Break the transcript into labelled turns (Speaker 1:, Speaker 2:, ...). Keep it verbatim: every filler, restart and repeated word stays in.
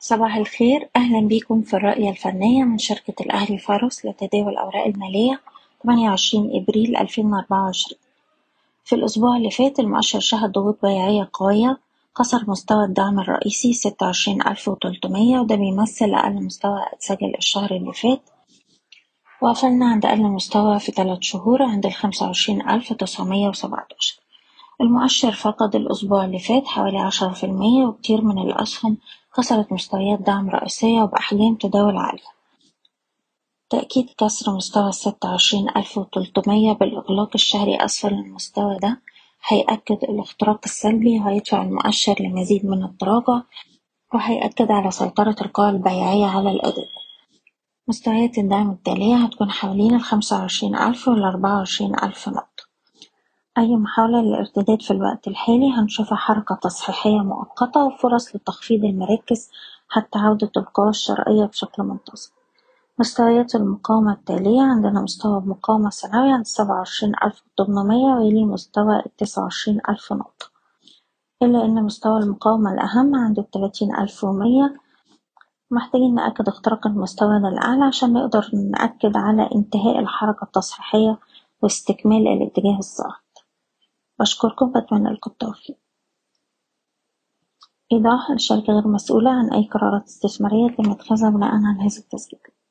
Speaker 1: صباح الخير، أهلا بيكم في الرؤية الفنية من شركة الأهلي فارس لتداول الأوراق المالية ثمانية وعشرين إبريل ألفين وأربعة وعشرين. في الأسبوع اللي فات المؤشر شهد ضغوط بيعية قوية، كسر مستوى الدعم الرئيسي ستة وعشرين ألف وتلتمية وده بيمثل أقل مستوى اتسجل الشهر اللي فات، وقفلنا عند أقل مستوى في ثلاث شهور عند الخمسة وعشرين ألف تسعمية وسبعتاشر. المؤشر فقد الأسبوع اللي فات حوالي عشرة في المية، وكتير من الأسهم كسرت مستويات دعم رئيسية وبأحجام تداول عالية. تأكيد كسر مستوى الستة وعشرين ألف وتلتمية بالإغلاق الشهري أسفل المستوى ده هيأكد الاختراق السلبي، وهيدفع المؤشر لمزيد من التراجع، وهيأكد على سيطرة القوى البيعية على الأداء. مستويات الدعم التالية هتكون حوالين الخمسة وعشرين ألف والأربعة وعشرين ألف نقطة. أي محاولة للارتداد في الوقت الحالي هنشوفها حركة تصحيحية مؤقتة وفرص لتخفيض المراكز حتى عودة القوى الشرائية بشكل منتظم. مستويات المقاومة التالية: عندنا مستوى مقاومة سنوي عند سبعة وعشرين ألف وتمنمية ويلي مستوى التسعة وعشرين ألف نقطة، إلا إن مستوى المقاومة الأهم عند التلاتين ألف ومية. محتاجين نأكد اختراق المستوى ده الأعلى عشان نقدر نأكد على انتهاء الحركة التصحيحية واستكمال الاتجاه الصاعد. بشكركم، بتمنى لكم التوفيق. إيضاح: الشركة غير مسؤولة عن أي قرارات استثمارية تم اتخاذها بناء على هذا التسجيل.